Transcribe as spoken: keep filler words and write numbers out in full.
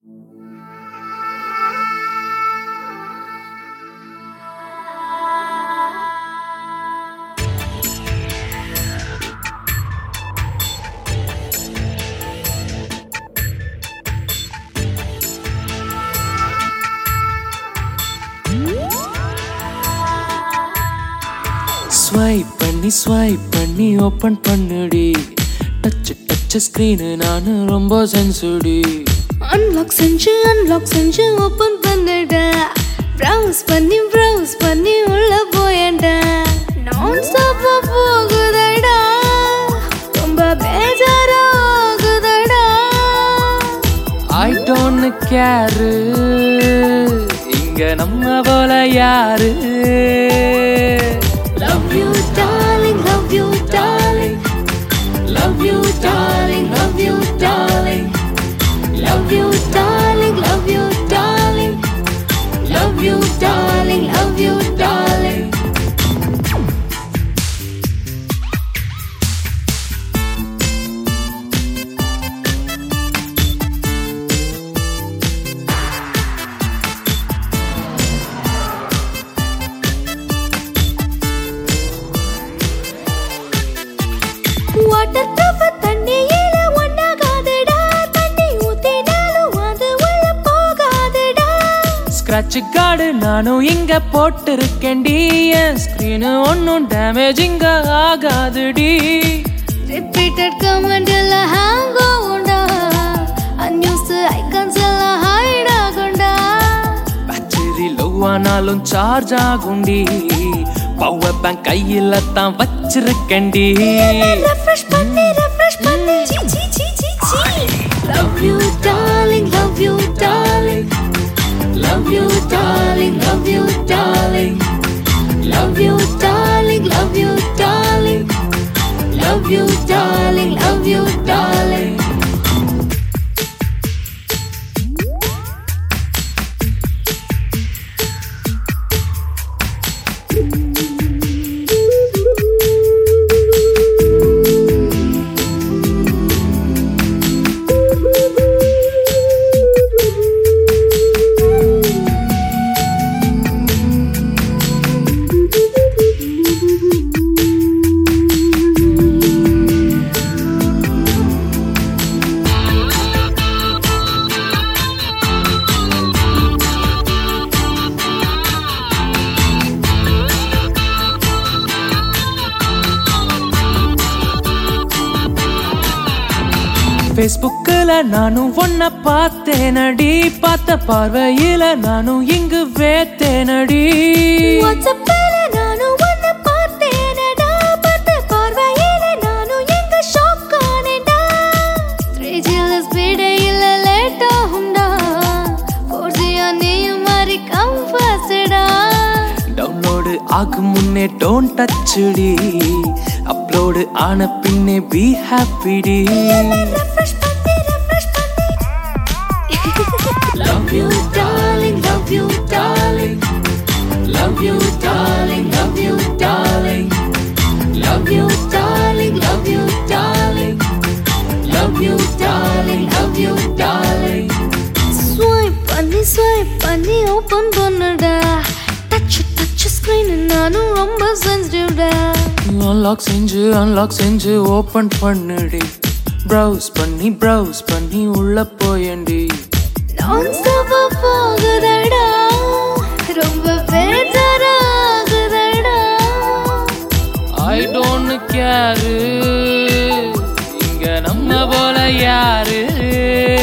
Swipe பண்ணி swipe பண்ணி open பண்ணுடி டச் டச் ஸ்கிரீன் நானு ரொம்ப சென்சுடி அன்லாக் செஞ்சு அன்லாக் செஞ்சு ஓபன் பண்ணடா ப்ரௌஸ் பண்ணி ப்ரௌஸ் பண்ணி உள்ள போயடா நான் ஸ்டாப்பா போகுதடா ரொம்ப பேஜாராகுதடா ஐ டோன்ட் கேர் இங்க நம்ம போல யாரு Love you darling, love you darling. Love you darling, love you darling. Love you darling, love you darling. Love you darling, love you darling. Water tub தண்ணியில ஒண்ணாகாதடா தண்ணி ஊத்தினாலும் அது உள்ள போகாதடா ஸ்கிராட்ச் கார்டு நானும் இங்க போட்டிருக்கேன்டி என் ஸ்கிரீன் ஒன்னும் டேமேஜ் இங்க ஆகாதுடி repeated command எல்லாம் hang ஆகும்டா unused icons எல்லாம் hide ஆகும்டா பேட்டரி லோ ஆனாலும் சார்ஜ் ஆகும்டி பவர் பேங்க் கையில தான் வச்சிருக்கேன்டி refresh பண்ணி refresh பண்ணி சி சி சி சி சி love you darling love you darling love you darling love you darling love you darling love you darling love you darling love you darling ஃபேஸ்புக்ல நானும் ஒன்ன பார்த்தேனடி பார்த்த பார்வையில நானும் இங்கு வேத்தேனடி வாட்ஸ்அப்ல நானும் உன்னை பார்த்தேனடா பார்த்த பார்வையில நானும் எங்க ஷாக் ஆனேடா three G ஸ்பீட் இல்ல லேட் ஆகும்டா four G நீயும் மாறி கம் ஃபாஸ்டா டவுன்லோடு ஆகும் முன்னே டோன்ட் டச்சுடி அப்லோடு ஆன பின்னே பி ஹாப்பிடி refresh பண்ணி refresh பண்ணி love you darling love you darling love you darling love you darling love you darling love you darling love you darling love you darling swipe பண்ணி swipe பண்ணி open பண்ணுடா touch touch screen நானும் ரொம்ப sensitive டா unlock செஞ்சு unlock செஞ்சு open பண்ணுடி browse பண்ணி ப்ரௌஸ் பண்ணி உள்ள போயண்டி நான் ஸ்டாப்பா போகுதடா ரொம்ப பேஜாராகுதடா ஐ டோன்ட் கேர் இங்க நம்ம போல யாரு